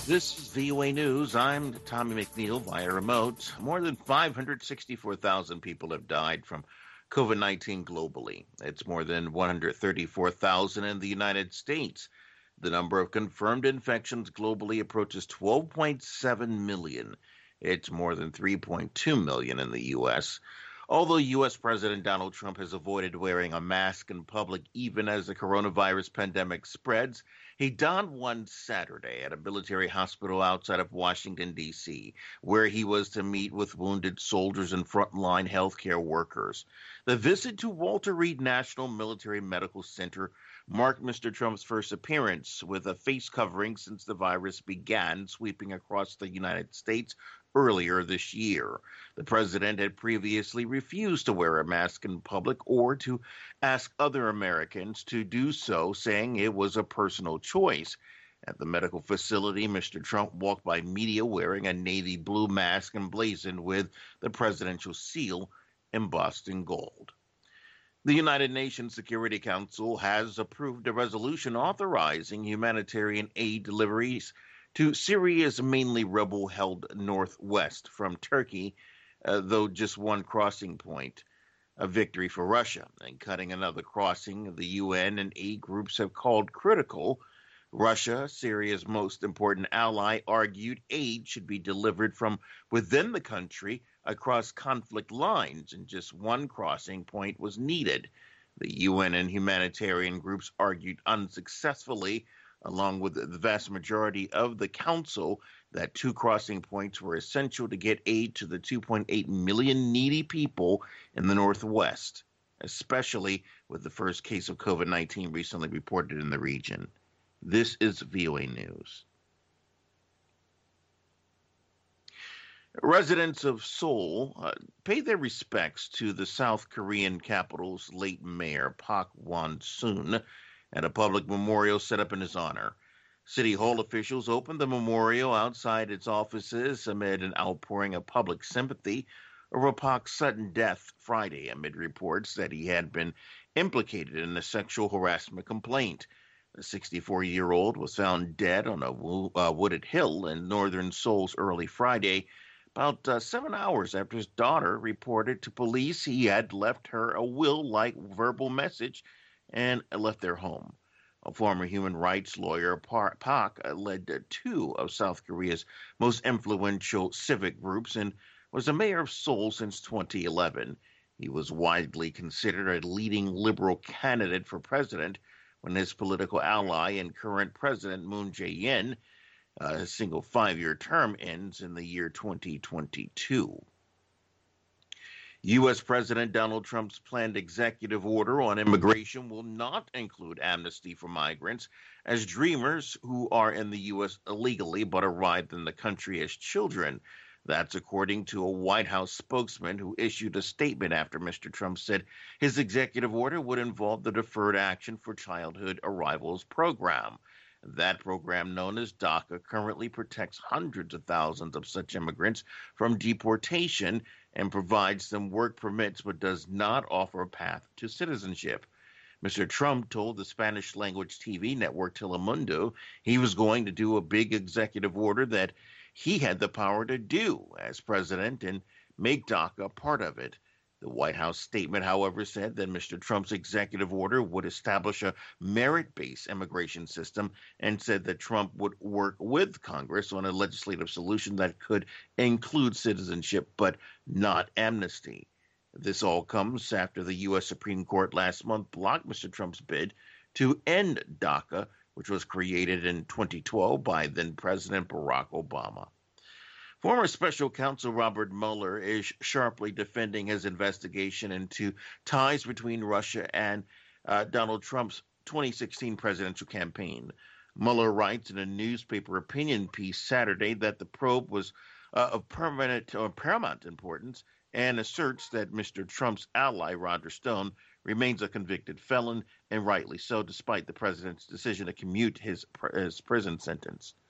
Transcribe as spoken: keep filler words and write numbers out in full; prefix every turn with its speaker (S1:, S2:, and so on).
S1: This is V O A News. I'm Tommy McNeil via remote. More than five hundred sixty-four thousand people have died from COVID nineteen globally. It's more than one hundred thirty-four thousand in the United States. The number of confirmed infections globally approaches twelve point seven million. It's more than three point two million in the U S. Although U S. President Donald Trump has avoided wearing a mask in public even as the coronavirus pandemic spreads, he donned one Saturday at a military hospital outside of Washington, D C, where he was to meet with wounded soldiers and frontline healthcare workers. The visit to Walter Reed National Military Medical Center marked Mister Trump's first appearance with a face covering since the virus began sweeping across the United States earlier this year. The president had previously refused to wear a mask in public or to ask other Americans to do so, saying it was a personal choice. At the medical facility, Mister Trump walked by media wearing a navy blue mask emblazoned with the presidential seal embossed in gold. The United Nations Security Council has approved a resolution authorizing humanitarian aid deliveries to Syria's mainly rebel-held northwest from Turkey, uh, though just one crossing point, a victory for Russia. And cutting another crossing, the U N and aid groups have called critical. Russia, Syria's most important ally, argued aid should be delivered from within the country across conflict lines, and just one crossing point was needed. The U N and humanitarian groups argued unsuccessfully, along with the vast majority of the council, that two crossing points were essential to get aid to the two point eight million needy people in the Northwest, especially with the first case of COVID nineteen recently reported in the region. This is V O A News. Residents of Seoul uh, pay their respects to the South Korean capital's late mayor, Park Won-soon, at a public memorial set up in his honor. City Hall officials opened the memorial outside its offices amid an outpouring of public sympathy over Park's sudden death Friday, amid reports that he had been implicated in a sexual harassment complaint. The sixty-four-year-old was found dead on a wo- uh, wooded hill in northern Seoul's early Friday, about uh, seven hours after his daughter reported to police he had left her a will-like verbal message and left their home. A former human rights lawyer, Park, led two of South Korea's most influential civic groups and was the mayor of Seoul since twenty eleven. He was widely considered a leading liberal candidate for president when his political ally and current president Moon Jae-in, uh, his single five-year term ends in the year twenty twenty-two. U S. President Donald Trump's planned executive order on immigration will not include amnesty for migrants as dreamers who are in the U S illegally but arrived in the country as children. That's according to a White House spokesman who issued a statement after Mister Trump said his executive order would involve the Deferred Action for Childhood Arrivals program. That program, known as DACA, currently protects hundreds of thousands of such immigrants from deportation and provides them work permits but does not offer a path to citizenship. Mister Trump told the Spanish-language T V network Telemundo he was going to do a big executive order that he had the power to do as president and make DACA part of it. The White House statement, however, said that Mister Trump's executive order would establish a merit-based immigration system and said that Trump would work with Congress on a legislative solution that could include citizenship but not amnesty. This all comes after the U S. Supreme Court last month blocked Mister Trump's bid to end DACA, which was created in twenty twelve by then-President Barack Obama. Former special counsel Robert Mueller is sharply defending his investigation into ties between Russia and uh, Donald Trump's twenty sixteen presidential campaign. Mueller writes in a newspaper opinion piece Saturday that the probe was uh, of permanent or paramount importance and asserts that Mister Trump's ally, Roger Stone, remains a convicted felon, and rightly so, despite the president's decision to commute his, his prison sentence.